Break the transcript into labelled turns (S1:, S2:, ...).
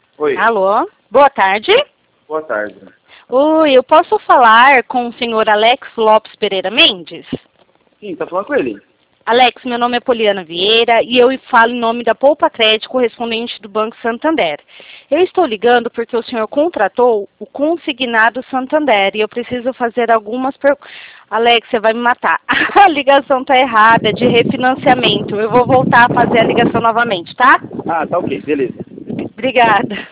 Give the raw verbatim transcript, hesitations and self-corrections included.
S1: Oi.
S2: Alô? Boa tarde.
S1: Boa tarde.
S2: Oi, eu posso falar com o senhor Alex Lopes Pereira Mendes?
S1: Sim, tá falando com ele?
S2: Alex, meu nome é Poliana Vieira e eu falo em nome da Poupa Crédito, correspondente do Banco Santander. Eu estou ligando porque o senhor contratou o consignado Santander e eu preciso fazer algumas perguntas. Alex, você vai me matar. A ligação está errada, de refinanciamento. Eu vou voltar a fazer a ligação novamente, tá?
S1: Ah, tá ok, beleza.
S2: Obrigada.